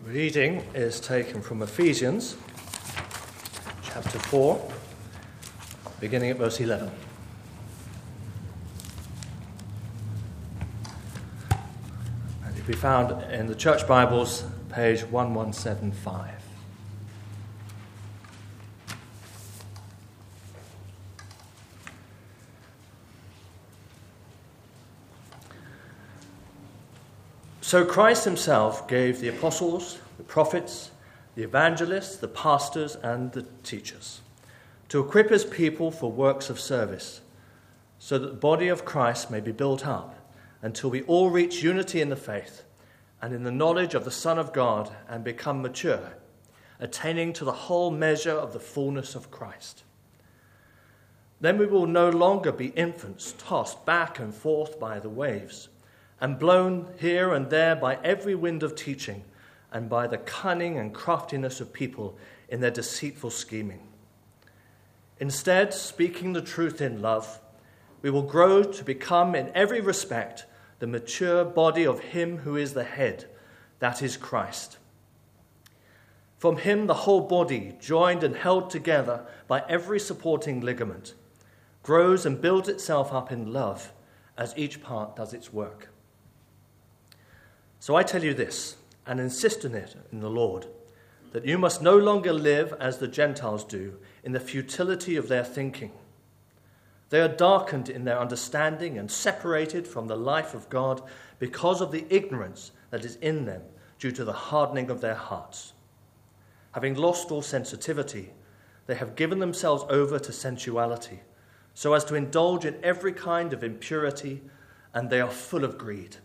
Reading is taken from Ephesians chapter 4, beginning at verse 11. And it will be found in the Church Bibles, page 1175. So Christ himself gave the apostles, the prophets, the evangelists, the pastors, and the teachers to equip his people for works of service, so that the body of Christ may be built up until we all reach unity in the faith and in the knowledge of the Son of God and become mature, attaining to the whole measure of the fullness of Christ. Then we will no longer be infants tossed back and forth by the waves, and blown here and there by every wind of teaching, and by the cunning and craftiness of people in their deceitful scheming. Instead, speaking the truth in love, we will grow to become in every respect the mature body of him who is the head, that is Christ. From him the whole body, joined and held together by every supporting ligament, grows and builds itself up in love as each part does its work. So I tell you this, and insist on it in the Lord, that you must no longer live as the Gentiles do, in the futility of their thinking. They are darkened in their understanding and separated from the life of God because of the ignorance that is in them due to the hardening of their hearts. Having lost all sensitivity, they have given themselves over to sensuality, so as to indulge in every kind of impurity, and they are full of greed.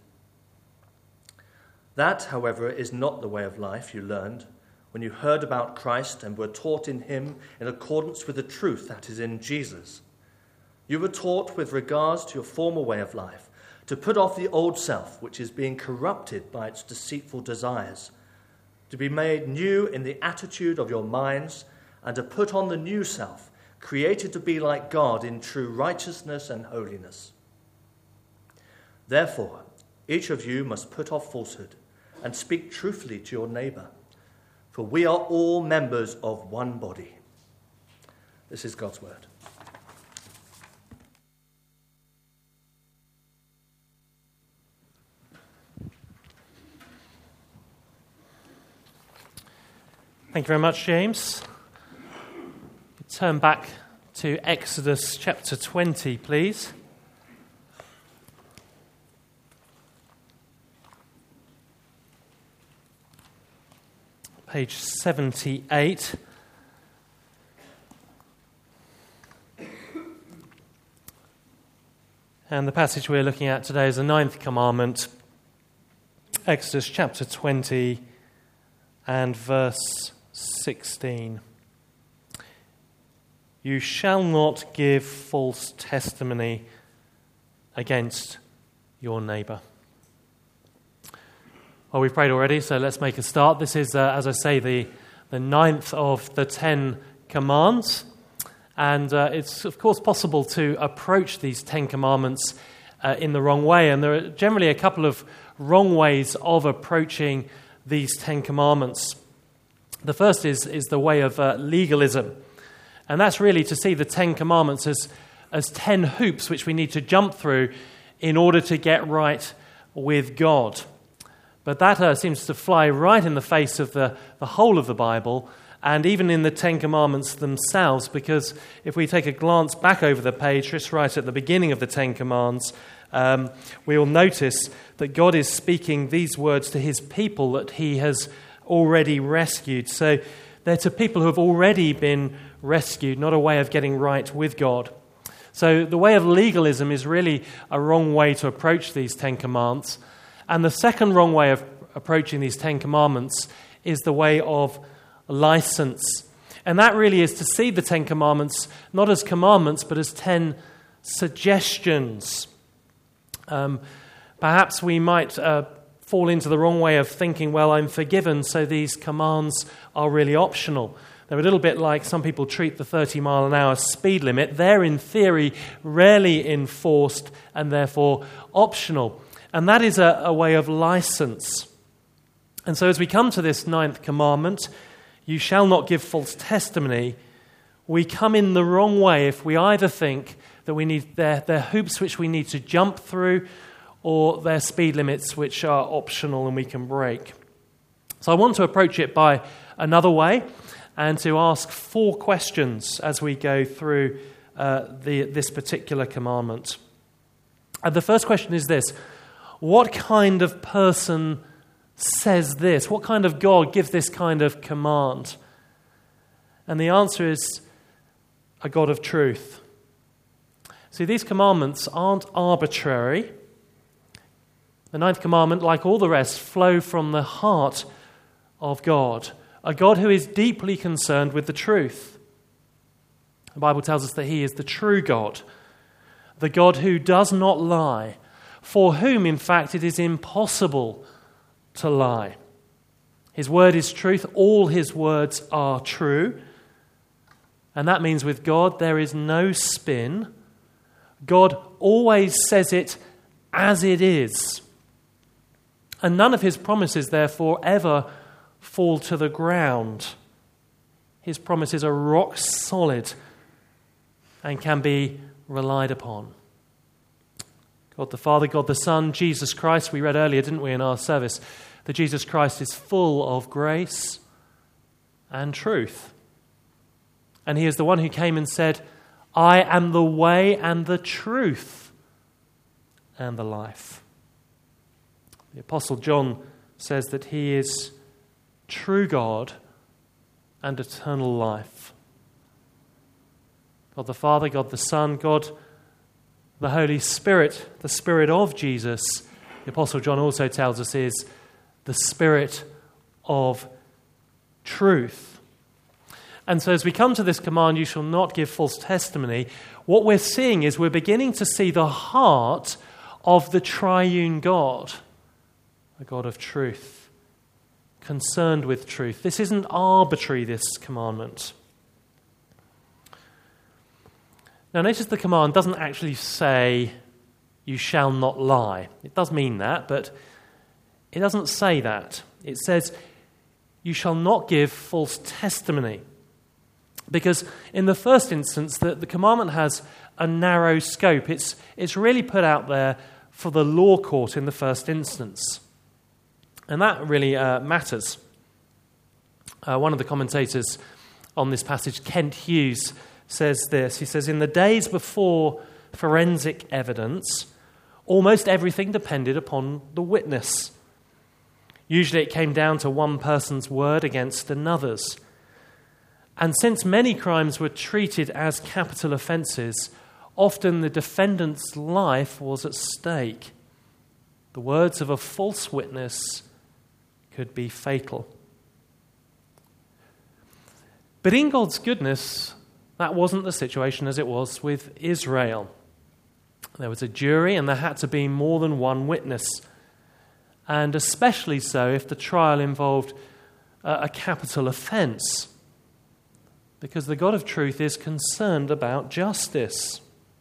That, however, is not the way of life you learned when you heard about Christ and were taught in him in accordance with the truth that is in Jesus. You were taught with regards to your former way of life to put off the old self, which is being corrupted by its deceitful desires, to be made new in the attitude of your minds, and to put on the new self, created to be like God in true righteousness and holiness. Therefore, each of you must put off falsehood and speak truthfully to your neighbor, for we are all members of one body. This is God's word. Thank you very much, James. Turn back to Exodus chapter 20, please. Page 78. And the passage we're looking at today is the 9th commandment, Exodus chapter 20 and verse 16. You shall not give false testimony against your neighbour. Well, we've prayed already, so let's make a start. This is, as I say, the 9th of the 10 commands. And it's, of course, possible to approach these 10 commandments in the wrong way. And there are generally a couple of wrong ways of approaching these 10 commandments. The first is the way of legalism. And that's really to see the 10 commandments as 10 hoops which we need to jump through in order to get right with God. But that seems to fly right in the face of the whole of the Bible, and even in the 10 Commandments themselves, because if we take a glance back over the page, just right at the beginning of the 10 Commands, we will notice that God is speaking these words to his people that he has already rescued. So they're to people who have already been rescued, not a way of getting right with God. So the way of legalism is really a wrong way to approach these 10 Commands. And the second wrong way of approaching these 10 Commandments is the way of license. And that really is to see the 10 Commandments not as commandments, but as 10 suggestions. Perhaps we might fall into the wrong way of thinking, well, I'm forgiven, so these commands are really optional. They're a little bit like some people treat the 30-mile-an-hour speed limit. They're, in theory, rarely enforced and therefore optional. And that is a way of license. And so as we come to this 9th commandment, you shall not give false testimony, we come in the wrong way if we either think that we need they're hoops which we need to jump through, or they're speed limits which are optional and we can break. So I want to approach it by another way and to ask 4 questions as we go through this particular commandment. And the first question is this: what kind of person says this? What kind of God gives this kind of command? And the answer is a God of truth. See, these commandments aren't arbitrary. The 9th commandment, like all the rest, flow from the heart of God, a God who is deeply concerned with the truth. The Bible tells us that he is the true God, the God who does not lie, for whom, in fact, it is impossible to lie. His word is truth. All his words are true. And that means with God there is no spin. God always says it as it is. And none of his promises, therefore, ever fall to the ground. His promises are rock solid and can be relied upon. God the Father, God the Son, Jesus Christ, we read earlier, didn't we, in our service, that Jesus Christ is full of grace and truth. And he is the one who came and said, I am the way and the truth and the life. The Apostle John says that he is true God and eternal life. God the Father, God the Son, God the Holy Spirit, the Spirit of Jesus, the Apostle John also tells us is the Spirit of truth. And so as we come to this command, you shall not give false testimony, what we're seeing is we're beginning to see the heart of the triune God, a God of truth, concerned with truth. This isn't arbitrary, this commandment. Now notice the command doesn't actually say, you shall not lie. It does mean that, but it doesn't say that. It says, you shall not give false testimony. Because in the first instance, the commandment has a narrow scope. It's really put out there for the law court in the first instance. And that really matters. One of the commentators on this passage, Kent Hughes, says this. He says, in the days before forensic evidence, almost everything depended upon the witness. Usually it came down to one person's word against another's. And since many crimes were treated as capital offences, often the defendant's life was at stake. The words of a false witness could be fatal. But in God's goodness, that wasn't the situation as it was with Israel. There was a jury and there had to be more than one witness. And especially so if the trial involved a capital offence. Because the God of truth is concerned about justice.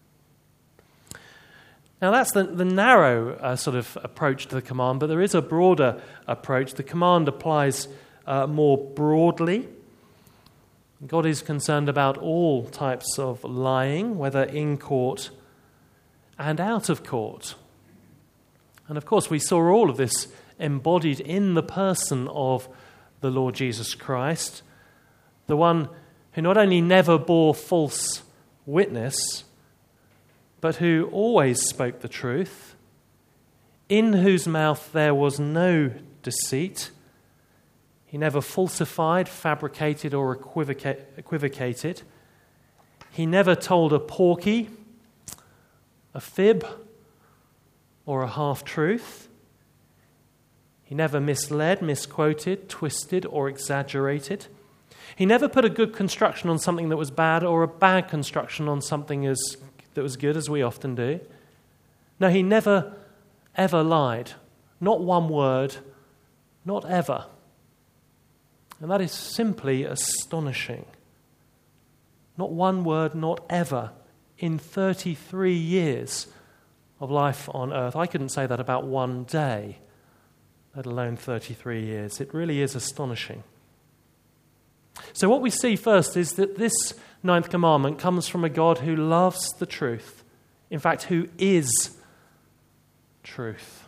Now that's the narrow sort of approach to the command, but there is a broader approach. The command applies more broadly. God is concerned about all types of lying, whether in court and out of court. And of course, we saw all of this embodied in the person of the Lord Jesus Christ, the one who not only never bore false witness, but who always spoke the truth, in whose mouth there was no deceit. He never falsified, fabricated, or equivocated. He never told a porky, a fib, or a half-truth. He never misled, misquoted, twisted, or exaggerated. He never put a good construction on something that was bad or a bad construction on something that was good, as we often do. No, he never, ever lied. Not one word, not ever. And that is simply astonishing. Not one word, not ever, in 33 years of life on earth. I couldn't say that about one day let alone 33 years. It really is astonishing. So what we see first is that this ninth commandment comes from a God who loves the truth. In fact, who is truth.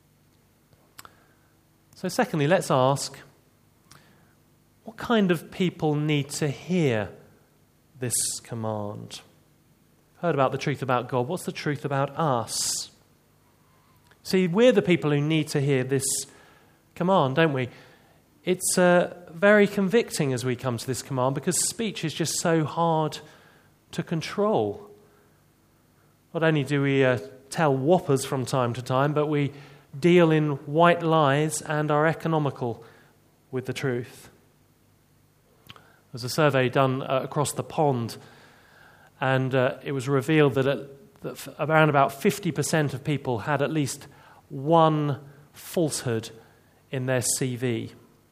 So secondly, let's ask, what kind of people need to hear this command? Heard about the truth about God. What's the truth about us? See, we're the people who need to hear this command, don't we? It's very convicting as we come to this command because speech is just so hard to control. Not only do we tell whoppers from time to time, but we deal in white lies and are economical with the truth. There's a survey done across the pond, and it was revealed that around about 50% of people had at least one falsehood in their CV.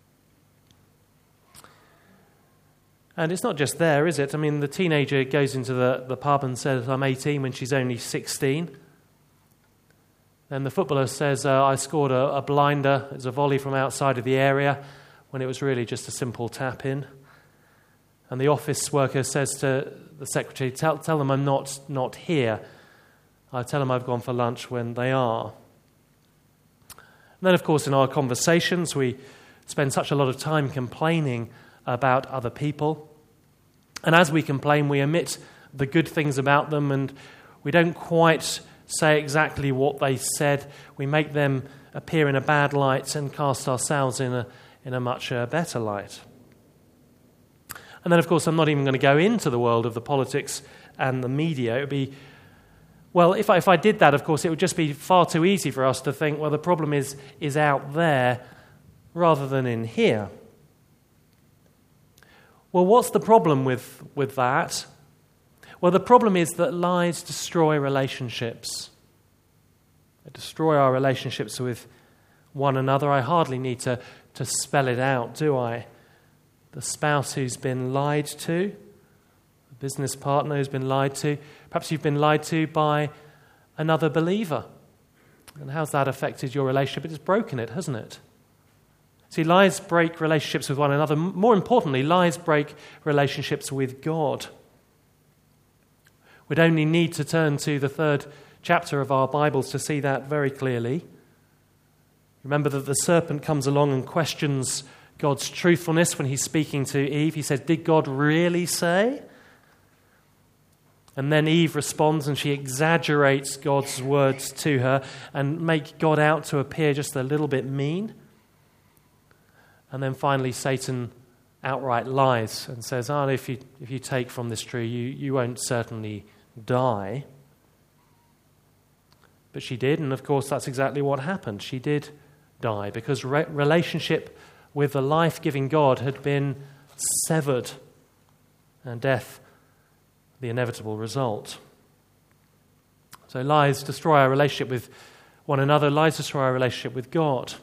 And it's not just there, is it? I mean, the teenager goes into the pub and says, I'm 18 when she's only 16. Then the footballer says, I scored a blinder. It's a volley from outside of the area when it was really just a simple tap-in. And the office worker says to the secretary, tell them I'm not here. I tell them I've gone for lunch when they are. And then, of course, in our conversations, we spend such a lot of time complaining about other people. And as we complain, we omit the good things about them, and we don't quite say exactly what they said. We make them appear in a bad light and cast ourselves in a much better light. And then, of course, I'm not even going to go into the world of the politics and the media. It would be, well, if I did that, of course, it would just be far too easy for us to think, well, the problem is out there rather than in here. Well, what's the problem with that? Well, the problem is that lies destroy relationships. They destroy our relationships with one another. I hardly need to spell it out, do I? The spouse who's been lied to, the business partner who's been lied to. Perhaps you've been lied to by another believer. And how's that affected your relationship? It has broken it, hasn't it? See, lies break relationships with one another. More importantly, lies break relationships with God. We'd only need to turn to the 3rd chapter of our Bibles to see that very clearly. Remember that the serpent comes along and questions God's truthfulness when he's speaking to Eve. He says, did God really say? And then Eve responds and she exaggerates God's words to her and make God out to appear just a little bit mean. And then finally Satan outright lies and says, if you take from this tree, you won't certainly die. But she did, and of course that's exactly what happened. She did die because relationship with the life-giving God had been severed, and death, the inevitable result. So lies destroy our relationship with one another, lies destroy our relationship with God.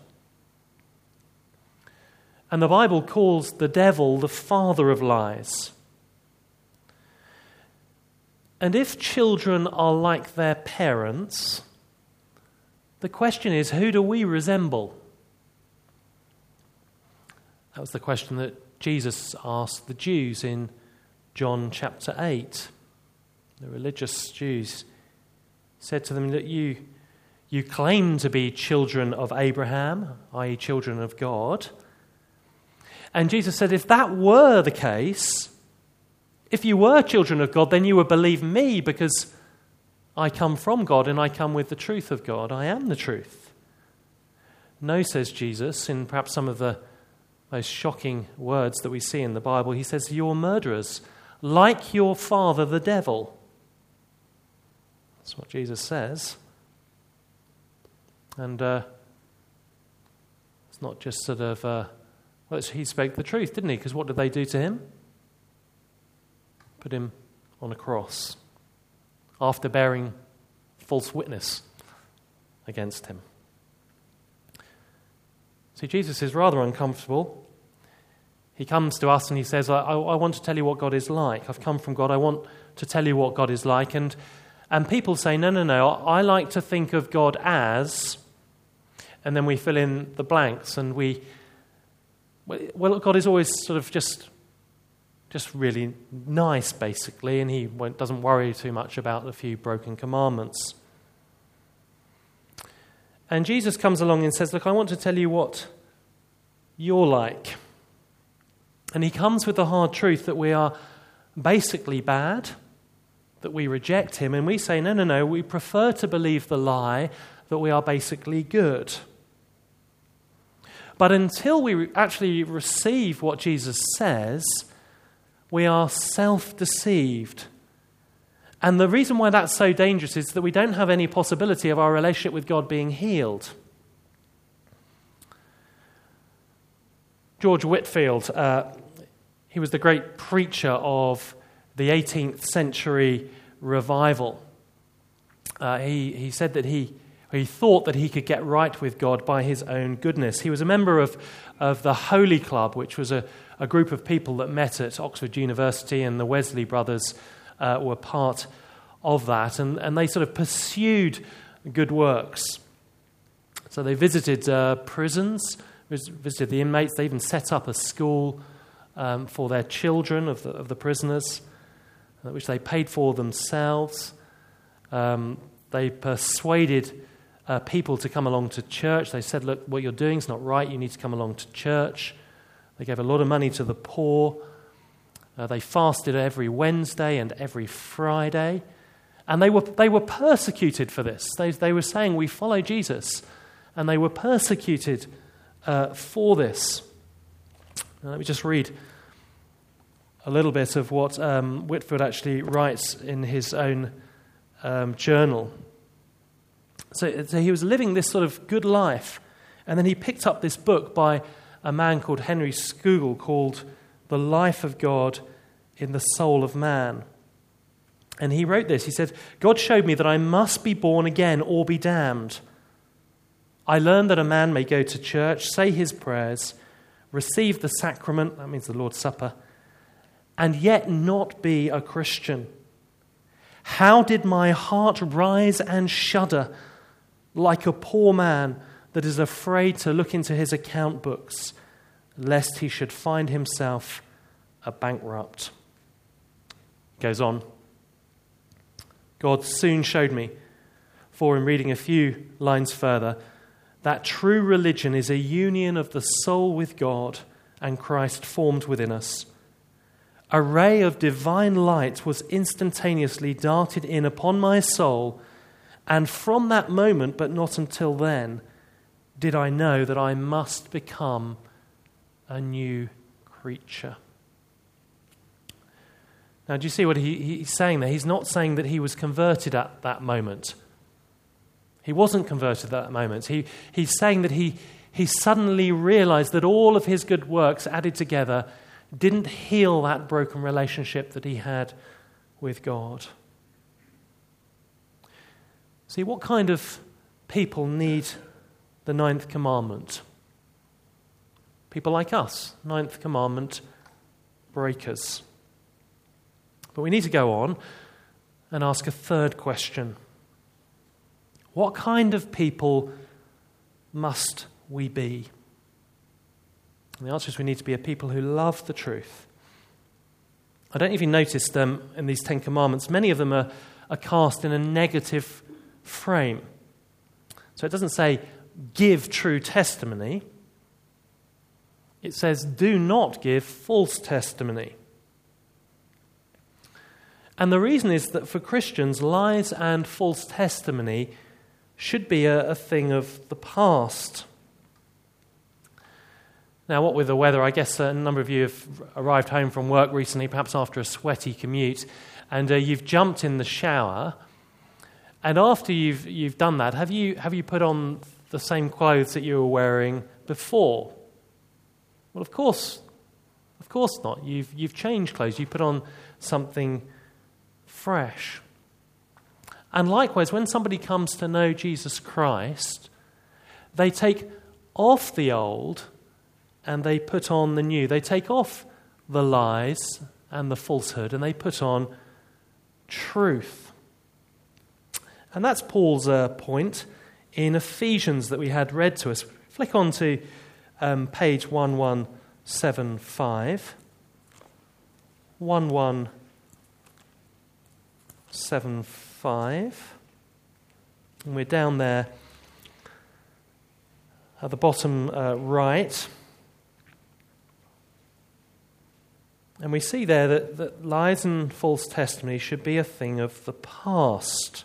And the Bible calls the devil the father of lies. And if children are like their parents, the question is, who do we resemble? That was the question that Jesus asked the Jews in John chapter 8. The religious Jews said to them that you claim to be children of Abraham, i.e. children of God. And Jesus said, if that were the case, if you were children of God, then you would believe me because I come from God and I come with the truth of God. I am the truth. No, says Jesus, in perhaps some of the most shocking words that we see in the Bible, he says, you're murderers, like your father the devil. That's what Jesus says. And it's not just sort of... he spoke the truth, didn't he? Because what did they do to him? Put him on a cross after bearing false witness against him. See, Jesus is rather uncomfortable. He comes to us and he says, I want to tell you what God is like. I've come from God. I want to tell you what God is like. And people say, no. I like to think of God as... and then we fill in the blanks, and God is always sort of just really nice, basically, and he doesn't worry too much about a few broken commandments. And Jesus comes along and says, look, I want to tell you what you're like. And he comes with the hard truth that we are basically bad, that we reject him, and we say, no, we prefer to believe the lie that we are basically good. But until we actually receive what Jesus says, we are self-deceived. And the reason why that's so dangerous is that we don't have any possibility of our relationship with God being healed. George Whitefield, he was the great preacher of the 18th century revival. He said that he thought that he could get right with God by his own goodness. He was a member of the Holy Club, which was a group of people that met at Oxford University, and the Wesley brothers were part of that, and they sort of pursued good works. So they visited prisons, visited the inmates. They even set up a school for their children of the prisoners, which they paid for themselves. They persuaded people to come along to church. They said, look, what you're doing is not right. You need to come along to church. They gave a lot of money to the poor. They fasted every Wednesday and every Friday. And they were persecuted for this. They were saying, we follow Jesus. And they were persecuted for this. Now, let me just read a little bit of what Whitefield actually writes in his own journal. So he was living this sort of good life, and then he picked up this book by a man called Henry Scougal called The Life of God in the Soul of Man. And he wrote this. He said, God showed me that I must be born again or be damned. I learned that a man may go to church, say his prayers, receive the sacrament, that means the Lord's Supper, and yet not be a Christian. How did my heart rise and shudder like a poor man that is afraid to look into his account books, lest he should find himself a bankrupt. He goes on. God soon showed me, for in reading a few lines further, that true religion is a union of the soul with God and Christ formed within us. A ray of divine light was instantaneously darted in upon my soul, and from that moment, but not until then, did I know that I must become a new creature. Now, do you see what he's saying there? He's not saying that he was converted at that moment. He wasn't converted at that moment. He's saying that he suddenly realized that all of his good works added together didn't heal that broken relationship that he had with God. See, what kind of people need the 9th commandment? People like us, 9th commandment breakers. But we need to go on and ask a third question. What kind of people must we be? And the answer is we need to be a people who love the truth. I don't know if you noticed in these 10 commandments, many of them are cast in a negative frame. So it doesn't say, give true testimony. It says, do not give false testimony. And the reason is that for Christians, lies and false testimony should be a thing of the past. Now, what with the weather, I guess a number of you have arrived home from work recently, perhaps after a sweaty commute, and you've jumped in the shower. And after you've done that, have you put on the same clothes that you were wearing before? Well, of course not. You've changed clothes. You put on something fresh. And likewise, when somebody comes to know Jesus Christ, they take off the old and they put on the new. They take off the lies and the falsehood and they put on truth. And that's Paul's point in Ephesians that we had read to us. Flick on to page 1175. 1175. And we're down there at the bottom right. And we see there that lies and false testimony should be a thing of the past.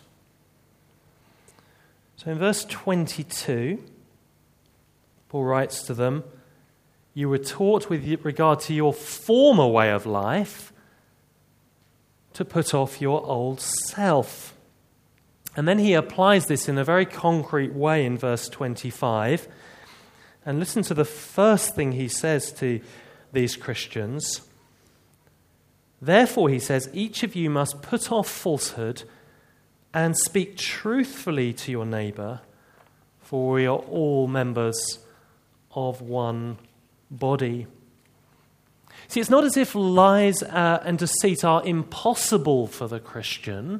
So in verse 22, Paul writes to them, "You were taught with regard to your former way of life to put off your old self." And then he applies this in a very concrete way in verse 25. And listen to the first thing he says to these Christians. "Therefore," he says, "each of you must put off falsehood and speak truthfully to your neighbor, for we are all members of one body." See, it's not as if lies and deceit are impossible for the Christian,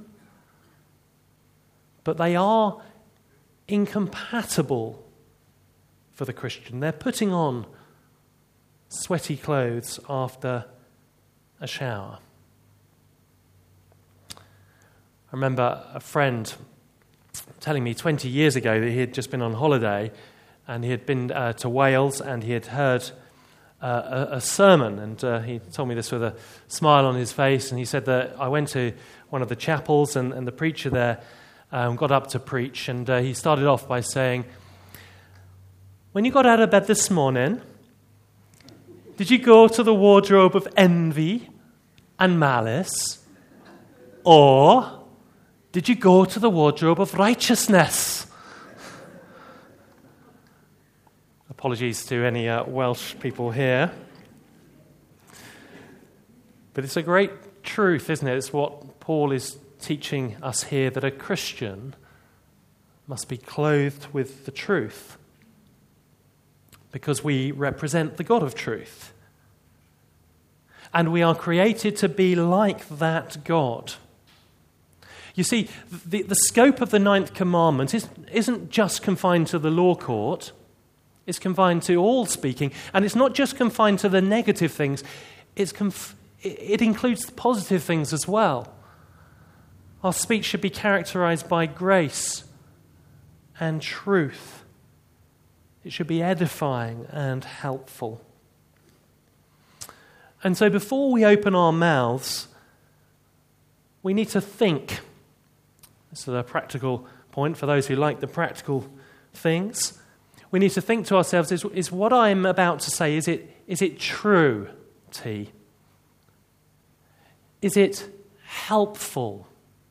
but they are incompatible for the Christian. They're putting on sweaty clothes after a shower. I remember a friend telling me 20 years ago that he had just been on holiday and he had been to Wales and he had heard a sermon, and he told me this with a smile on his face, and he said that I went to one of the chapels and the preacher there got up to preach, and he started off by saying, "When you got out of bed this morning, did you go to the wardrobe of envy and malice, or did you go to the wardrobe of righteousness?" Apologies to any Welsh people here. But it's a great truth, isn't it? It's what Paul is teaching us here, that a Christian must be clothed with the truth, because we represent the God of truth. And we are created to be like that God. You see, the scope of the 9th commandment isn't just confined to the law court. It's confined to all speaking. And it's not just confined to the negative things. It includes the positive things as well. Our speech should be characterized by grace and truth. It should be edifying and helpful. And so before we open our mouths, we need to think. This is a practical point for those who like the practical things. We need to think to ourselves, is what I'm about to say, is it true, T? Is it helpful?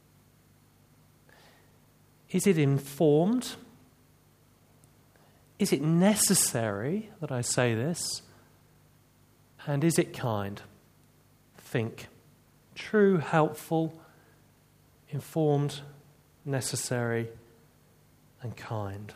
Is it informed? Is it necessary that I say this? And is it kind? Think. True, helpful, informed, necessary, and kind.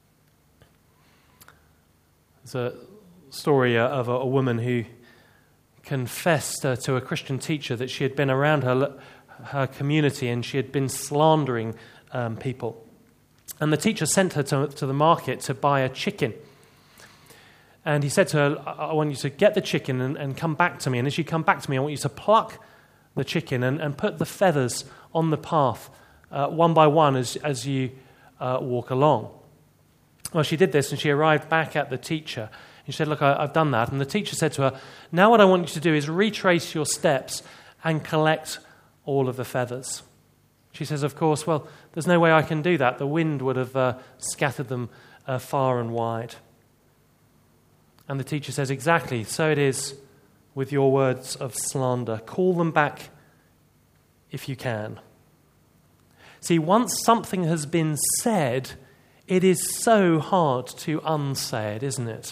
There's a story of a woman who confessed to a Christian teacher that she had been around her community and she had been slandering people. And the teacher sent her to the market to buy a chicken. And he said to her, "I want you to get the chicken and come back to me. And as you come back to me, I want you to pluck the chicken and put the feathers on the path one by one as you walk along." Well, she did this, and she arrived back at the teacher. And she said, "Look, I've done that." And the teacher said to her, "Now what I want you to do is retrace your steps and collect all of the feathers." She says, "Of course, well, there's no way I can do that. The wind would have scattered them far and wide." And the teacher says, "Exactly, so it is with your words of slander. Call them back if you can." See, once something has been said, it is so hard to unsay it, isn't it?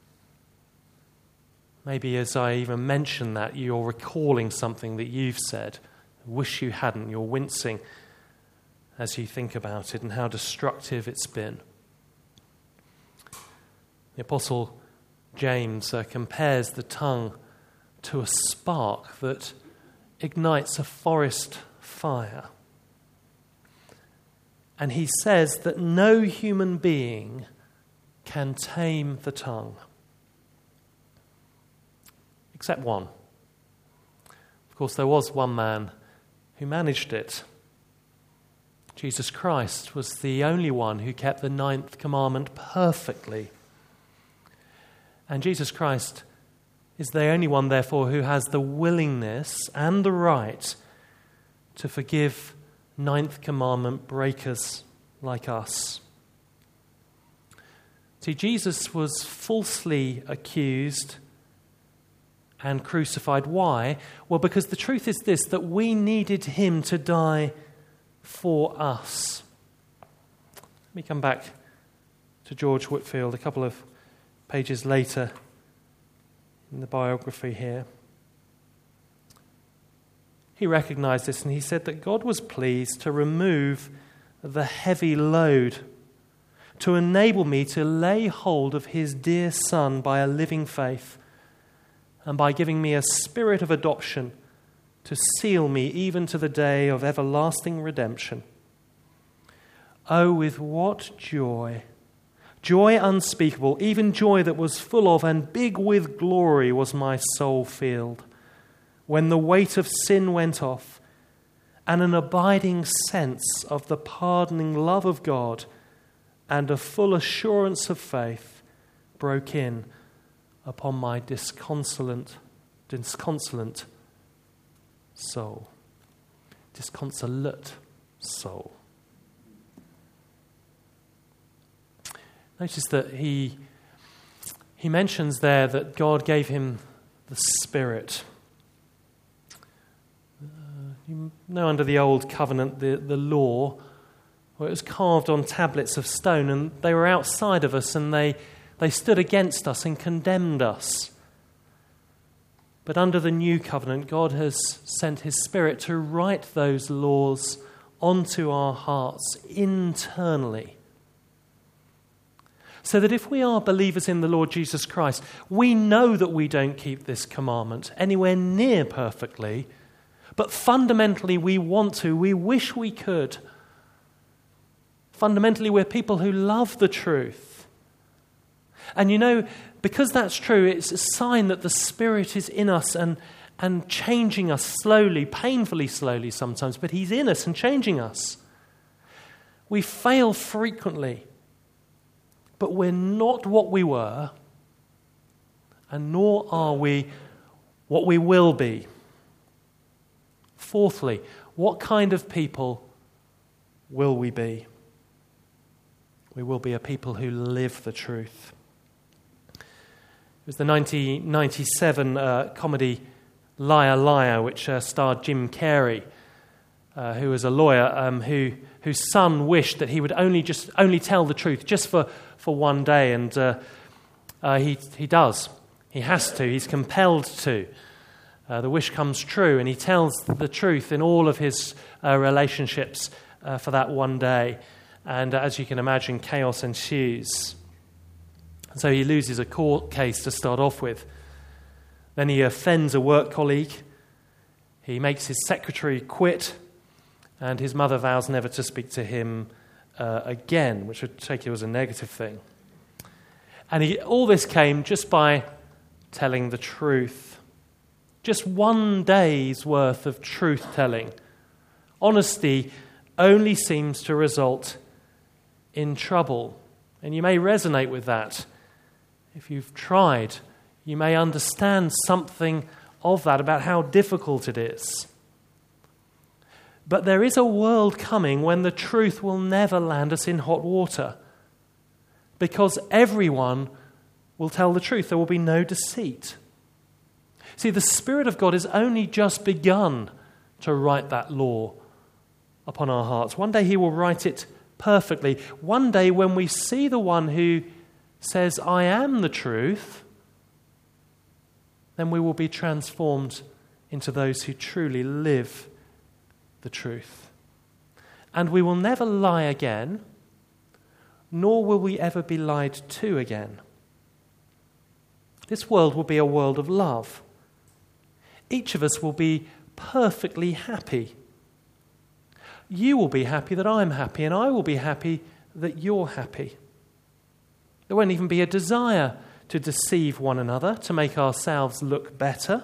Maybe as I even mention that, you're recalling something that you've said. Wish you hadn't. You're wincing as you think about it and how destructive it's been. The Apostle James compares the tongue to a spark that ignites a forest fire. And he says that no human being can tame the tongue. Except one. Of course, there was one man who managed it. Jesus Christ was the only one who kept the 9th commandment perfectly. And Jesus Christ is the only one, therefore, who has the willingness and the right to forgive 9th commandment breakers like us. See, Jesus was falsely accused and crucified. Why? Well, because the truth is this, that we needed him to die for us. Let me come back to George Whitefield a couple of pages later in the biography here. He recognized this and he said that God was pleased to remove the heavy load, to enable me to lay hold of his dear Son by a living faith, and by giving me a spirit of adoption to seal me even to the day of everlasting redemption. Oh, with what joy, joy unspeakable, even joy that was full of and big with glory was my soul filled, when the weight of sin went off, and an abiding sense of the pardoning love of God and a full assurance of faith broke in upon my disconsolate soul. Disconsolate soul. Notice that he mentions there that God gave him the Spirit. You know, under the Old Covenant, the law, well, it was carved on tablets of stone, and they were outside of us, and they stood against us and condemned us. But under the New Covenant, God has sent his Spirit to write those laws onto our hearts internally. So that if we are believers in the Lord Jesus Christ, we know that we don't keep this commandment anywhere near perfectly, but fundamentally we want to, we wish we could. Fundamentally, we're people who love the truth. And you know, because that's true, it's a sign that the Spirit is in us and changing us slowly, painfully slowly sometimes, but he's in us and changing us. We fail frequently, but we're not what we were, and nor are we what we will be. Fourthly, what kind of people will we be? We will be a people who live the truth. It was the 1997 comedy Liar Liar, which starred Jim Carrey, who was a lawyer whose son wished that he would only tell the truth just for one day, and he does. He has to. He's compelled to. The wish comes true, and he tells the truth in all of his relationships for that one day. And as you can imagine, chaos ensues. So he loses a court case to start off with. Then he offends a work colleague. He makes his secretary quit, and his mother vows never to speak to him again, which would take it as a negative thing. And all this came just by telling the truth. Just one day's worth of truth-telling. Honesty only seems to result in trouble. And you may resonate with that. If you've tried, you may understand something of that, about how difficult it is. But there is a world coming when the truth will never land us in hot water, because everyone will tell the truth. There will be no deceit. See, the Spirit of God has only just begun to write that law upon our hearts. One day he will write it perfectly. One day when we see the one who says, I am the truth, then we will be transformed into those who truly live the truth. And we will never lie again, nor will we ever be lied to again. This world will be a world of love. Each of us will be perfectly happy. you will be happy that I'm happy, and I will be happy that you're happy. There won't even be a desire to deceive one another, to make ourselves look better,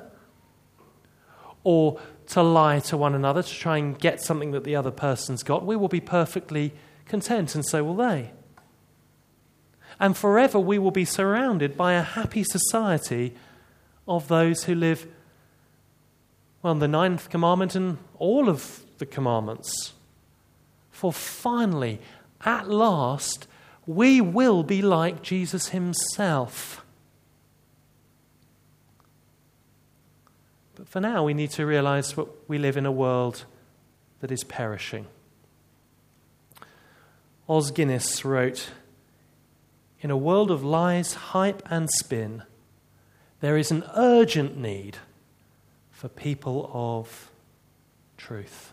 or to lie to one another to try and get something that the other person's got. We will be perfectly content, and so will they. And forever we will be surrounded by a happy society of those who live, well, the 9th commandment and all of the commandments. For finally, at last, we will be like Jesus himself. But for now, we need to realize that we live in a world that is perishing. Os Guinness wrote, "In a world of lies, hype and spin, there is an urgent need for people of truth."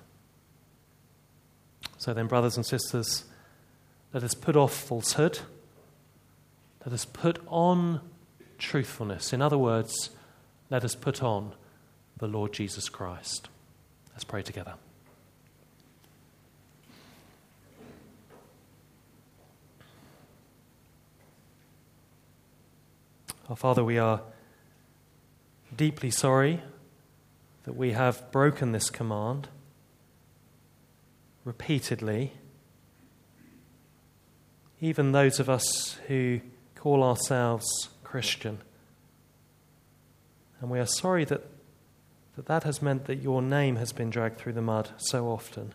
So then, brothers and sisters, let us put off falsehood. Let us put on truthfulness. In other words, let us put on the Lord Jesus Christ. Let's pray together. Our Father, we are deeply sorry that we have broken this command repeatedly. Even those of us who call ourselves Christian. And we are sorry that has meant that your name has been dragged through the mud so often.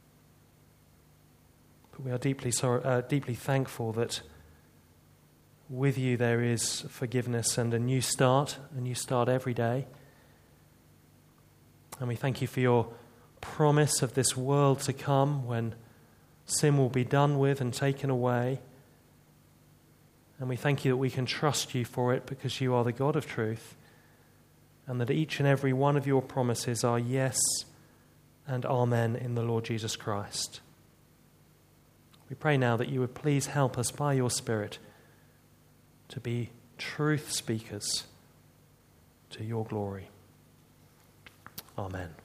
But we are deeply thankful that with you there is forgiveness and a new start every day. And we thank you for your promise of this world to come when sin will be done with and taken away. And we thank you that we can trust you for it because you are the God of truth, and that each and every one of your promises are yes and amen in the Lord Jesus Christ. We pray now that you would please help us by your Spirit to be truth speakers to your glory. Amen.